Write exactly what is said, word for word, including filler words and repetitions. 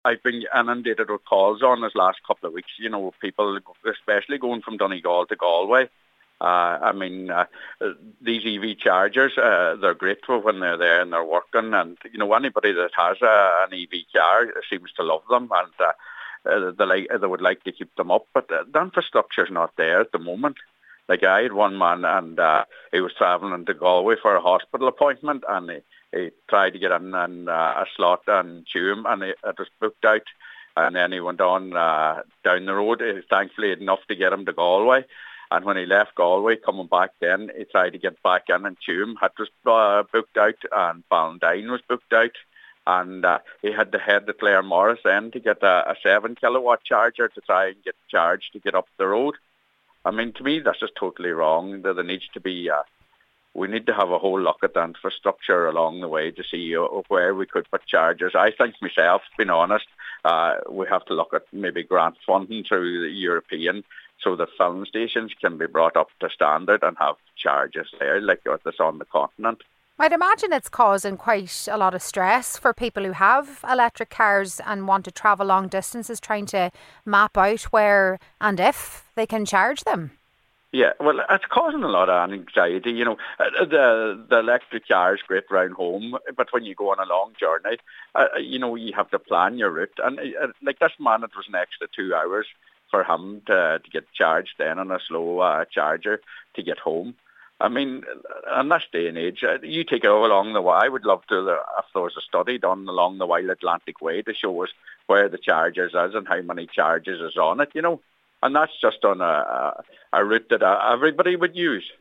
I've been inundated with calls on this last couple of weeks, you know, people especially going from Donegal to Galway. Uh, I mean, uh, these E V chargers, uh, they're great for when they're there and they're working. And, you know, anybody that has a, an E V car seems to love them, and uh, uh, they, like, they would like to keep them up. But uh, the infrastructure's not there at the moment. Like, I had one man, and uh, he was travelling to Galway for a hospital appointment, and he, he tried to get in and, uh, a slot on Tuam, and it, it was booked out. And then he went on uh, down the road. He, thankfully, had enough to get him to Galway. And when he left Galway, coming back then, he tried to get back in, and Tuam had was uh, booked out, and Ballandine was booked out. And uh, he had to head to Claremorris then to get a, a seven kilowatt charger to try and get charged to get up the road. I mean, to me, that's just totally wrong. There needs to be, uh, we need to have a whole look at the infrastructure along the way to see uh, where we could put chargers. I think myself, being honest, uh, we have to look at maybe grant funding through the European, so that filling stations can be brought up to standard and have charges there like what's on the continent. I'd imagine it's causing quite a lot of stress for people who have electric cars and want to travel long distances, trying to map out where and if they can charge them. Yeah, well, it's causing a lot of anxiety. You know, the the electric car is great round home, but when you go on a long journey, uh, you know, you have to plan your route. And uh, like this man, it was an extra two hours for him to, to get charged then on a slow uh, charger to get home. I mean, in this day and age, uh, you take it all along the way. I would love to, uh, if there was a study done along the Wild Atlantic Way to show us where the chargers is and how many charges is on it, you know. And that's just on a, a, a route that uh, everybody would use.